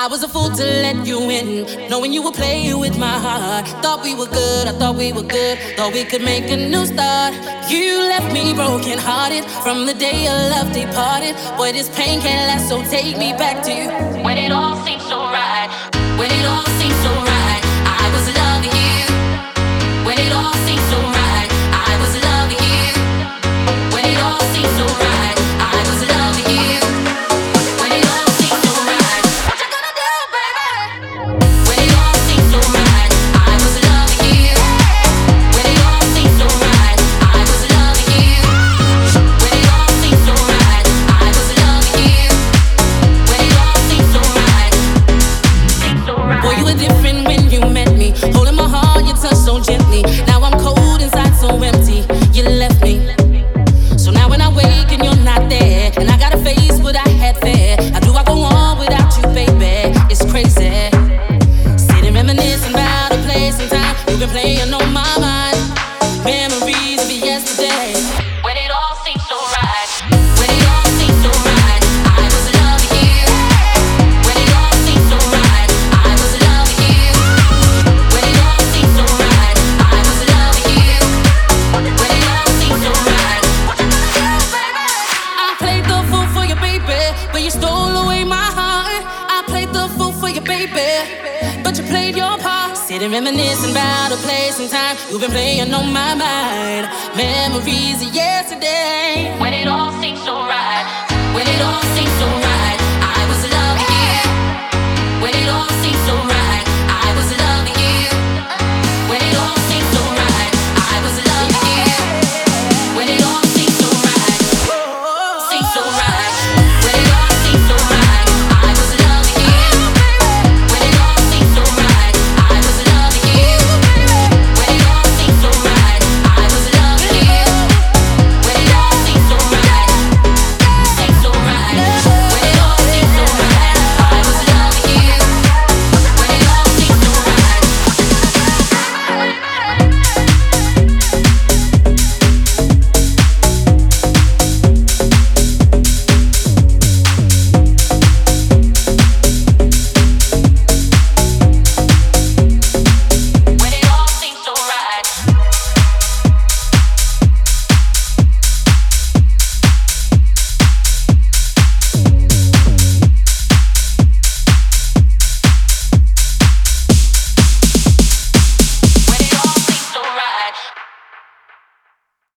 I was a fool to let you in, knowing you would play with my heart. Thought we were good, I thought we were good, thought we could make a new start. You left me broken hearted from the day your love departed. Boy, this pain can't last, so take me back to you. When it all seems so right, when it all seems so right, I was loving you. When it all seems so right, I was loving you. When it all seems so right, I was loving you. When it all seems so right, what you gonna do, baby? When it all seems so right, I was loving you. When it all seems so right, I was loving you. When it all seems so right, I was loving you. When it all seems so right, boy, you were different when you met me. Holding my heart, you touched so gently. Now I'm cold inside, so empty. You left me. So now when I wake and you're not there, and I gotta face what I had there, how do I go on without you, baby? It's crazy. Sitting reminiscing about a place and time you've been playing on my mind. Memories of yesterday. When it all seems so right, when it all seems so right, I was loving you. When it all seems so right, I was loving you. When it all seems so right, I was loving you. When it all seems so right, what you gonna do, baby? I played the fool for you, baby, but you stole away my heart. I played the fool for you, baby, but you played your part. Sitting reminiscing about a place and time you've been playing on my mind. Memories of yesterday. When it all seems so right, when it all seems so right.